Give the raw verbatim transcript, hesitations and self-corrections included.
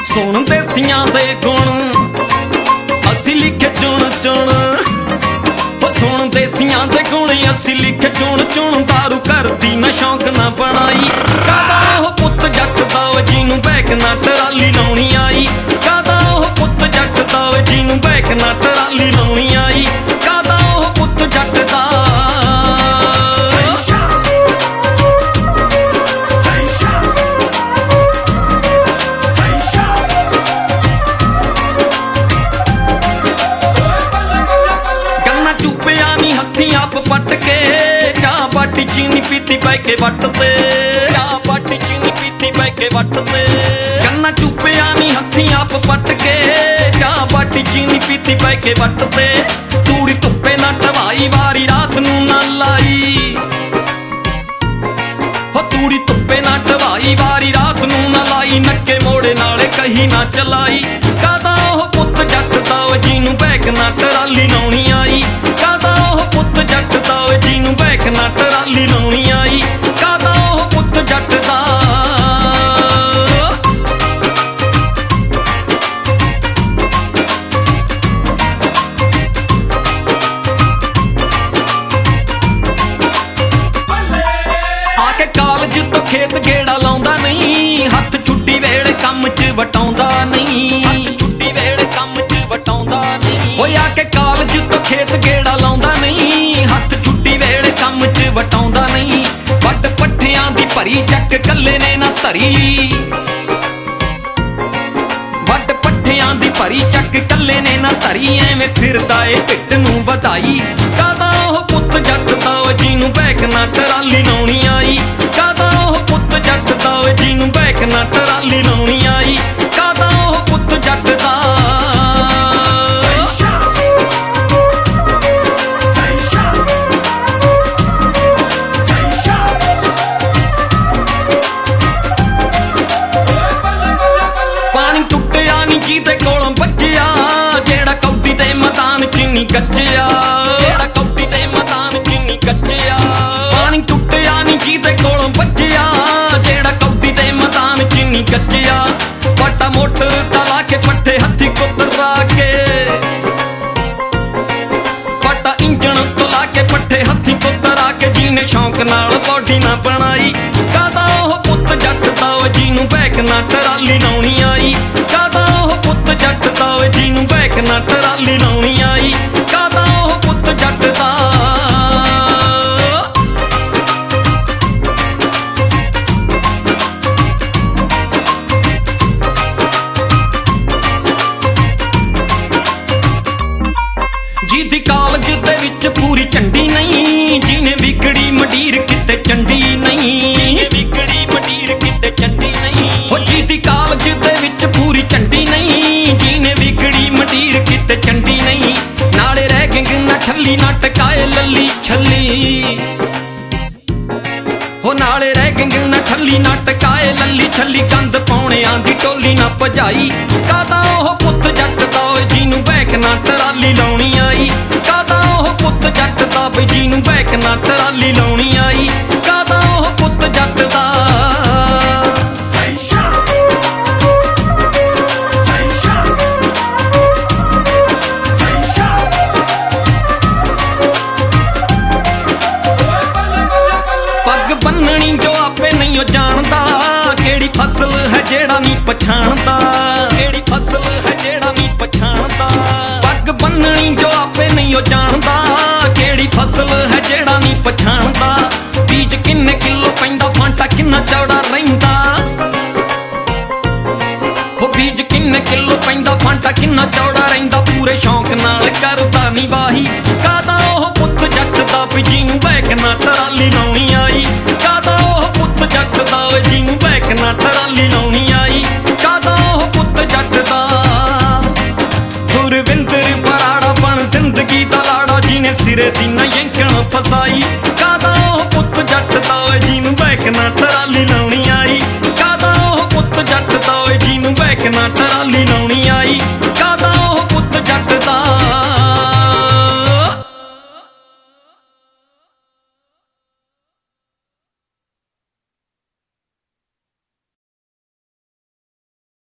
ਸੁਣ ਦੇਸੀਆਂ ਦੇ ਗੁਣ ਅਸੀਂ ਲਿਖੇ ਚੁਣ ਚੁਣ। ਉਹ ਸੁਣ ਦੇਸੀਆਂ ਦੇ ਗੁਣ ਅਸੀਂ ਲਿਖੇ ਚੁਣ ਚੁਣ। ਦਾਰੂ ਕਰਦੀ ਨਾ ਸ਼ੌਂਕ ਨਾ ਬਣਾਈ। ਕਾਦਾ ਉਹ ਪੁੱਤ ਜੱਟ ਦਾ ਵੇ ਜਿਹਨੂੰ ਬੈਕ ਨਾ ਟਰਾਲੀ ਲਾਉਣੀ ਆਈ। ਕਾਦਾ ਉਹ ਪੁੱਤ ਜੱਟ ਦਾ ਵੇ ਜਿਹਨੂੰ ਬੈਕ ਨਾ ਟਰਾਲੀ ਲਾਉਣੀ ਆਈ। ਕਾਦਾ ਉਹ ਪੁੱਤ ਜੱਟ ਦਾ। ਆਪ ਪੱਟ ਕੇ ਚਾਹ ਬਾਟੀ ਚੀਨੀ ਪੀਤੀ ਬੈ ਕੇ ਵੱਟ ਤੇ। ਚਾਹ ਬਾਟੀ ਚੀਨੀ ਪੀਤੀ ਬੈ ਕੇ ਵੱਟ ਤੇ। ਕੰਨਾ ਚੁੱਪਿਆ ਨੀ ਹੱਥੀਂ ਆਪ ਪੱਟ ਕੇ ਚਾਹ ਬਾਟੀ ਚੀਨੀ ਪੀਤੀ ਬੈ ਕੇ ਵੱਟ ਤੇ। ਤੂੜੀ ਧੁੱਪੇ ਨਾ ਟਵਾਈ ਵਾਰੀ ਰਾਤ ਨੂੰ ਨਾ ਲਾਈ। ਹੋ ਤੂੜੀ ਧੁੱਪੇ ਨਾ ਟਵਾਈ ਵਾਰੀ ਰਾਤ ਨੂੰ ਨਾ ਲਾਈ। ਨੱਕੇ ਮੋੜੇ ਨਾਲੇ ਕਹੀ ਨਾ ਚਲਾਈ। ਕਾਦਾ ਉਹ ਪੁੱਤ ਜੱਟ ਦਾ ਵੇ ਜਿਹਨੂੰ ਬੈਕ ਨਾ ਟਰਾਲੀ ਲਾਉਣੀ ਆਈ। ਕਾਦਾ ਉਹ ਪੁੱਤ ਜੱਟ ਦਾ ਵੇ ਜਿਹਨੂੰ ਬੈਕ ਨਾ ਟਰਾਲੀ ਲਾਉਣੀ ਆਈ। ਕਾਦਾ ਉਹ ਪੁੱਤ ਜੱਟ ਦਾ। ਆ ਕੇ ਕਾਲਜ ਤੋਂ ਖੇਤ ਗੇੜਾ ਲਾਉਂਦਾ ਨਹੀਂ। ਹੱਥ ਛੁੱਟੀ ਵੇਲੇ ਕੰਮ 'ਚ ਵਟਾਉਂਦਾ ਨਹੀਂ। ਹੱਥ ਛੁੱਟੀ ਵੇਲੇ ਕੰਮ 'ਚ ਵਟਾਉਂਦਾ ਨਹੀਂ। ਓਏ ਆ ਕੇ ਕਾਲਜ ਤੋਂ ਖੇਤ ਗੇੜਾ ਲਾਉਂਦਾ ਨਹੀਂ। ਹੱਥ ਛੁੱਟੀ ਵੇਲੇ ਕੰਮ 'ਚ ਵਟਾਉਂਦਾ ਨਹੀਂ। ਵੱਡ ਪੱਠਿਆਂ ਦੀ ਭਰੀ ਚੱਕ ਕੱਲੇ ਨੇ ਨਾ ਧਰੀ। ਵੱਡ ਪੱਠਿਆਂ ਦੀ ਭਰੀ ਚੱਕ ਕੱਲੇ ਨੇ ਨਾ ਧਰੀ। ਐਵੇਂ ਫਿਰਦਾ ਏ ਢਿੱਡ ਨੂੰ ਵਧਾਈ। ਕਾਦਾ ਉਹ ਪੁੱਤ ਜੱਟ ਦਾ ਵੇ ਜਿਹਨੂੰ ਬੈਕ ਨਾ ਟਰਾਲੀ ਲਾਉਣੀ ਆਈ। ਕਾਦਾ ਉਹ ਪੁੱਤ ਜੱਟ ਦਾ ਵੇ ਜਿਹਨੂੰ ਬੈਕ ਨਾ ਟਰਾਲੀ ਲਾਉਣੀ ਆਈ। ਕਾਦਾ ਉਹ ਪੁੱਤ ਜੱਟ ਦਾ। ਪਾਣੀ ਟੁੱਟਿਆ ਨੀ ਜਿਹਦੇ ਕੋਲੋਂ ਬੱਜਿਆ। ਜਿਹੜਾ ਕੌਡੀ ਦੇ ਮੈਦਾਨ 'ਚ ਨੀ ਗੱਜਿਆ। ਜਿਹੜਾ ਕੌਡੀ ਦੇ ਮੈਦਾਨ 'ਚ ਨੀ ਗੱਜਿਆ। ਪਾਣੀ ਟੁੱਟਿਆ ਨੀ ਜਿਹਦੇ ਕੋਲੋਂ ਬੱਜਿਆ। ਜਿਹੜਾ ਕੌਡੀ ਦੇ ਮੈਦਾਨ 'ਚ ਨੀ ਗੱਜਿਆ। ਵੱਡਾ ਮੋਟਰ ਦਾ ਲਾ ਕੇ ਪੱਠੇ ਹੱਥੀ ਕੁਤਰਾ ਕੇ। ਵੱਡਾ ਇੰਜਣ ਤੋਂ ਲਾ ਕੇ ਪੱਠੇ ਹੱਥੀ ਕੁਤਰਾ ਕੇ। ਜਿਹਨੇ ਸ਼ੌਂਕ ਨਾਲ ਬੋਡੀ ਨਾ ਬਣਾਈ। ਕਾਦਾ ਉਹ ਪੁੱਤ ਜੱਟ ਦਾ ਵੇ ਜਿਹਨੂੰ ਬੈਕ ਨਾ ਟਰਾਲੀ ਲਾਉਣੀ ਆਈ। ਕਾਦਾ ਉਹ ਪੁੱਤ ਜੱਟ ਦਾ ਵੇ ਜਿਹਨੂੰ ਬੈਕ ਨਾ ਟਰਾਲੀ ਲਾਉਣੀ ਆਈ। ਕਾਦਾ ਉਹ ਪੁੱਤ ਜੱਟ ਦਾ। ਜਿਹਦੀ ਕਾਲਜ ਦੇ ਵਿੱਚ ਪੂਰੀ ਝੰਡੀ ਨਹੀਂ। ਜਿਹਨੇ ਵਿਗੜੀ ਮੰਡੀਰ ਕਿਤੇ ਚੰਡੀ ਨਹੀਂ। ਜਿਹਨੇ ਵਿਗੜੀ ਮੰਡੀਰ ਕਿਤੇ ਚੰਡੀ ਨਹੀਂ। ਹੋ ਜਿਹਦੀ ਕਾਲਜ ਦੇ ਵਿੱਚ ਪੂਰੀ ਝੰਡੀ ਨਹੀਂ। ਜਿਹਨੇ ਵਿਗੜੀ ਮੰਡੀਰ ਕਿਤੇ ਚੰਡੀ ਨਹੀਂ। ਨਾਲੇ ਰਹਿ ਗੰਗ ਨਾ ਠੱਲੀ ਨਾ ਟਕਾਏ ਲੱਲੀ ਛੱਲੀ। ਹੋ ਨਾਲੇ ਰਹਿ ਗੰਗ ਨਾ ਠੱਲੀ ਨਾ ਟਕਾਏ ਲੱਲੀ ਛੱਲੀ। ਗੰਦ ਪਾਉਣਿਆਂ ਦੀ ਟੋਲੀ ਨਾ ਭਜਾਈ। ਕਾਦਾ ਉਹ ਪੁੱਤ ਜੱਟ ਦਾ ਵੇ ਜਿਹਨੂੰ ਬੈਕ ਨਾ ਟਰਾਲੀ ਲਾਉਣੀ ਆਈ। ਕਾਦਾ ਉਹ ਪੁੱਤ ਜੱਟ ਦਾ ਵੇ ਜਿਹਨੂੰ ਬੈਕ ਨਾ ਟਰਾਲੀ ਲਾਉਣੀ ਆਈ। ਕਾਦਾ ਉਹ ਪੁੱਤ ਜੱਟ ਦਾ। ਪੱਗ ਬੰਨਣੀ ਜੋ ਆਪੇ ਨਹੀਂ ਉਹ ਜਾਣਦਾ। ਕਿਹੜੀ ਫਸਲ ਹੈ ਜਿਹੜਾ ਨਹੀਂ ਪਛਾਣਦਾ। ਕਿਹੜੀ ਫਸਲ ਹੈ ਜਿਹੜਾ ਨਹੀਂ ਪਛਾਣਦਾ। ਪੱਗ ਬੰਨਣੀ ਜੋ ਆਪੇ ਨਹੀਂ ਉਹ ਜਾਣਦਾ। ਕਿਹੜੀ ਫਸਲ ਹੈ ਜਿਹੜਾ ਨਹੀਂ ਪਛਾਣਦਾ। ਬੀਜ ਕਿੰਨੇ ਕਿਲੋ ਪੈਂਦਾ ਫਾਂਟਾ ਕਿੰਨਾ ਚੌੜਾ ਰਹਿੰਦਾ। ਹੋ ਬੀਜ ਕਿੰਨੇ ਕਿਲੋ ਪੈਂਦਾ ਫਾਂਟਾ ਕਿੰਨਾ ਚੌੜਾ ਰਹਿੰਦਾ। ਪੂਰੇ ਸ਼ੌਂਕ ਨਾਲ ਕਰਦਾ ਨੀ ਵਾਹੀ। ਕਾਦਾ ਉਹ ਪੁੱਤ ਜੱਟ ਦਾ ਵੇ ਜਿਹਨੂੰ ਬੈਕ ਨਾ ਟਰਾਲੀ ਲਾਉਣੀ ਆਈ। ਕਾਦਾ ਉਹ ਪੁੱਤ ਜੱਟ ਦਾ ਵੇ ਜਿਹਨੂੰ ਬੈਕ ਨਾ ਟਰਾਲੀ ਲਾਉਣੀ ਆਈ। ਕਾਦਾ ਉਹ ਪੁੱਤ ਜੱਟ ਦਾ। ਗੁਰਵਿੰਦਰ ਬਰਾੜਾ ਬਣ ਜ਼ਿੰਦਗੀ ਦਾ ਲਾੜਾ। ਜਿਹਨੇ ਸਿਰੇ ਦੀ ਨਾ ਯੰਕਣ ਫਸਾਈ। ਕਾਦਾ ਉਹ ਪੁੱਤ ਜੱਟ ਦਾ ਵੇ ਜਿਹਨੂੰ ਬੈਕ ਨਾ ਟਰਾਲੀ ਲਾਉਣੀ ਆਈ। ਕਾਦਾ ਉਹ ਪੁੱਤ ਜੱਟ ਦਾ ਵੇ ਜਿਹਨੂੰ ਬੈਕ ਨਾ ਟਰਾਲੀ ਲਾਉਣੀ ਆਈ।